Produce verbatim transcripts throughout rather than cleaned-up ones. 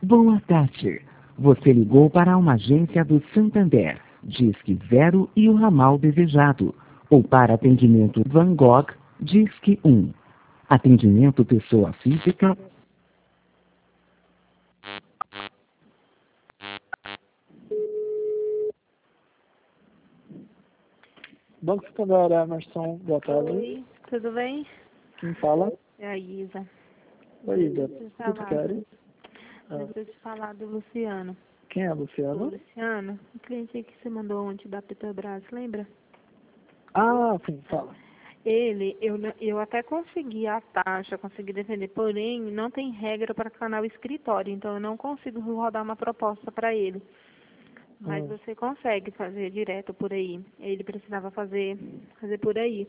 Boa tarde. Você ligou para uma agência do Santander, Disque Zero e o ramal desejado. Ou para atendimento Van Gogh, Disque um. Atendimento pessoa física. Banco Santander, Emerson, boa tarde. Oi, tudo bem? Quem fala? É a Isa. Oi, Ida. Deixa eu O que tu falar. queres? Ah, Deixa eu te falar do Luciano. quem é, O Luciano? Luciano, o cliente que você mandou ontem da Petrobras, lembra? Ah, sim, fala. Ele, eu, não- eu até consegui a taxa, consegui defender, porém não tem regra para canal escritório, então eu não consigo rodar uma proposta para ele. Mas Hum. você consegue fazer direto por aí. Ele precisava fazer, fazer por aí.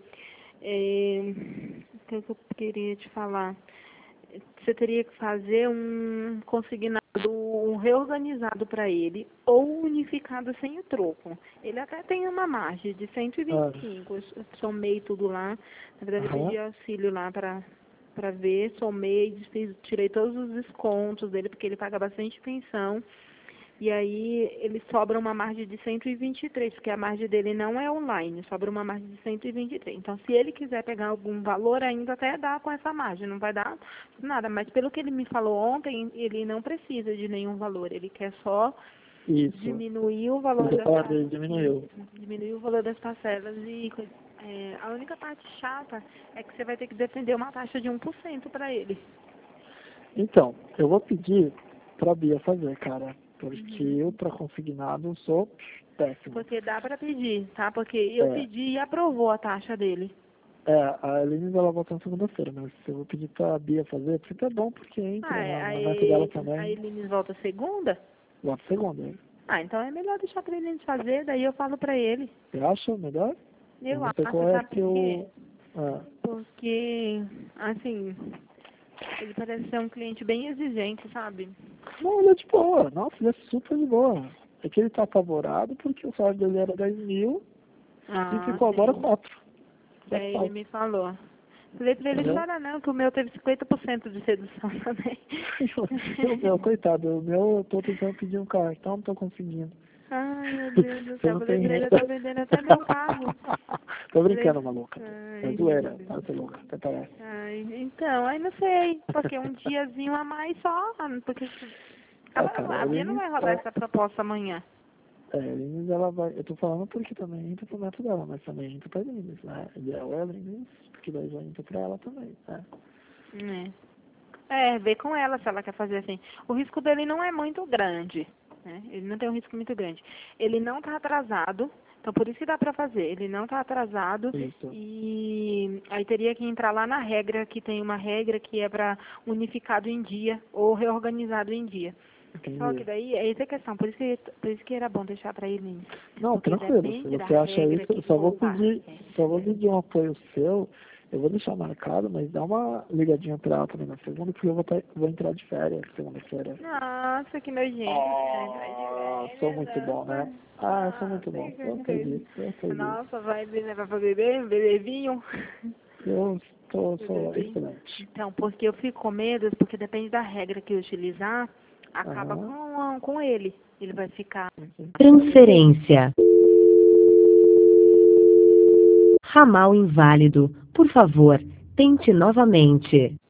É, o que eu queria te falar? Você teria que fazer um consignado, um reorganizado para ele, ou unificado sem o troco. Ele até tem uma margem de cento e vinte e cinco, eu somei tudo lá, na verdade eu Aham. pedi auxílio lá para para ver, somei, fiz- tirei todos os descontos dele, porque ele paga bastante pensão. E aí ele sobra uma margem de cento e vinte e três, porque a margem dele não é online, sobra uma margem de cento e vinte e três. Então, se ele quiser pegar algum valor, ainda até dá com essa margem, não vai dar nada. Mas pelo que ele me falou ontem, ele não precisa de nenhum valor, ele quer só Isso. diminuir o valor Você das fala dele, diminuiu. diminuir o valor das parcelas e coisa. É, a única parte chata é que você vai ter que defender uma taxa de um por cento para ele. Então, eu vou pedir pra Bia fazer, cara. Porque Uhum. eu, pra consignado, sou péssimo. Porque dá para pedir, tá? Porque eu É. pedi e aprovou a taxa dele. É, a Eline ela volta na segunda-feira, mas eu vou pedir pra Bia fazer, porque é bom, porque entra Ah, é, na, na meta dela aí, também. aí Eles volta segunda? Volta segunda, hein? Ah, então é melhor deixar pra ele fazer, daí eu falo pra ele. Você acha melhor? Eu não sei acho, qual é sabe que por quê? eu... Ah. Porque, assim, ele parece ser um cliente bem exigente, sabe? Não, ele é de boa. Nossa, ele é super de boa. É que ele tá apavorado porque o salário dele era dez mil e Ah, ficou agora sim. quatro. É, ele me falou. Falei pra ele, Entendeu? chora não, que o meu teve cinquenta por cento de redução também. o meu, coitado, o meu eu tô tentando pedir um cartão, não tô conseguindo. Ai, meu Deus do Você céu, não falei tem pra ele, eu renda. tô vendendo até meu carro. Tô brincando, Falei, maluca. É ai, zoeira, meu tá? Você é louca, até parece. Ai, então, aí não sei, porque um diazinho a mais só, porque É, ela, cara, a ele Bia não vai rodar ela, essa proposta amanhã. é, Elines, ela vai, eu tô falando porque também entra pro método dela, mas também entra pra Elines, né? E é o Elines, porque daí já entra pra ela também, né? É. É, vê com ela se ela quer fazer assim. O risco dele não é muito grande, né? Ele não tem um risco muito grande. Ele não tá atrasado, então por isso que dá pra fazer. Ele não tá atrasado Isso. e aí teria que entrar lá na regra, que tem uma regra que é pra unificado em dia ou reorganizado em dia. Entendi. Só que daí, essa é a questão, por isso que, por isso que era bom deixar pra ele. Não, Porque tranquilo, se depende da você acha regra isso, que eu só vou voltar. pedir, só vou pedir um apoio seu, eu vou deixar marcado, mas dá uma ligadinha pra ela também na segunda, porque eu vou, tá, vou entrar de férias segunda-feira. Nossa, que nojento. Ah, sou muito bom, né? Ah, eu sou muito bom, eu acredito, eu acredito. Nossa, vai levar pra beber, beber vinho? Eu tô, sou Beber vinho. excelente. Então, porque eu fico com medo, porque depende da regra que eu utilizar, acaba Aham. com, com ele. Ele vai ficar. Transferência. Ramal inválido. Por favor, tente novamente.